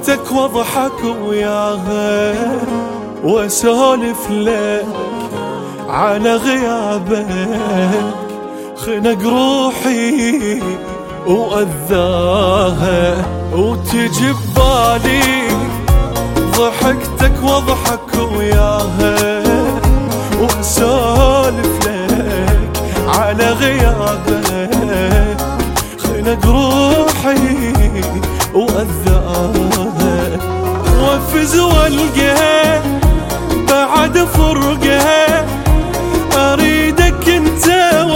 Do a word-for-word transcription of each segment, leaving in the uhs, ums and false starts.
ضحكتك واضحك وياها واسولف لك على غيابك، خنق روحي وأذاها وتجي ببالي ضحكتك واضحك وياها واسولف لك على غيابك، خنق روحي وأذاها وافز والقاها بعد فرقها، اريدك انت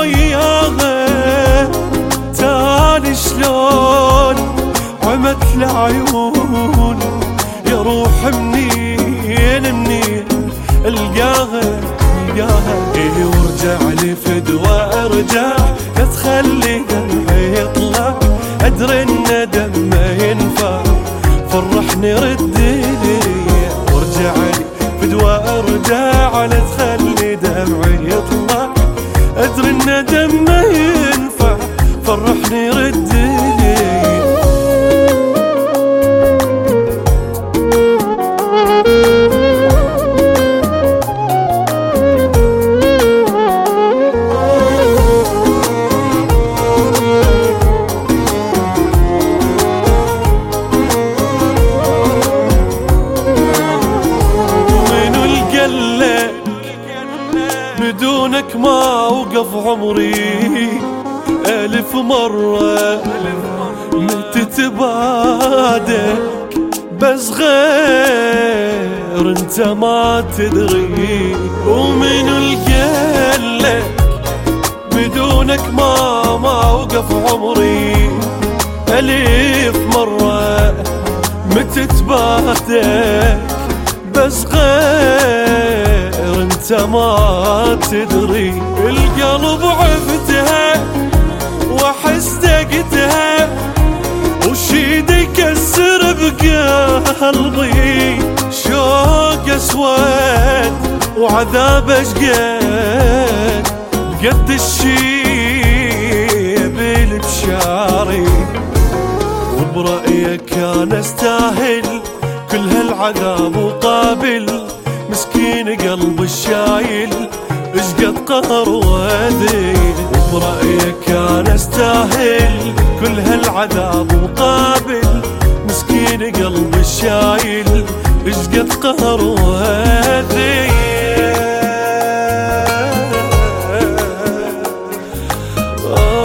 وياها تالي شلون عمت العيون يا روح منين منين القاها القاها. ايه وارجع لي فدوى ارجع لا تخلي دمعي يطلع، ادري الندم ما ينفع فرحني رد لي، وارجع لي فدوى ارجع لا تخلي دمعي يطلع، ادري الندم ما ينفع فرحني رد لي. بدونك ما وقف عمري ألف مرة مت تبعدك، بس غير انت ما تدري ومن القلك بدونك ما ما وقف عمري ألف مرة مت تبعدك، بس غير انت ما تدري. القلب عفتها واحس دقتها وشي يكسر بقلبي، شوق اسود وعذاب اشقد قد الشيب اللي بشعري، وبرأيك انا استاهل كل هالعذاب وقابل مسكين قلب الشايل اشقد قهر وذيل، وبرأيك انا استاهل كل هالعذاب وقابل مسكين قلب الشايل اشقد قهر وذيل.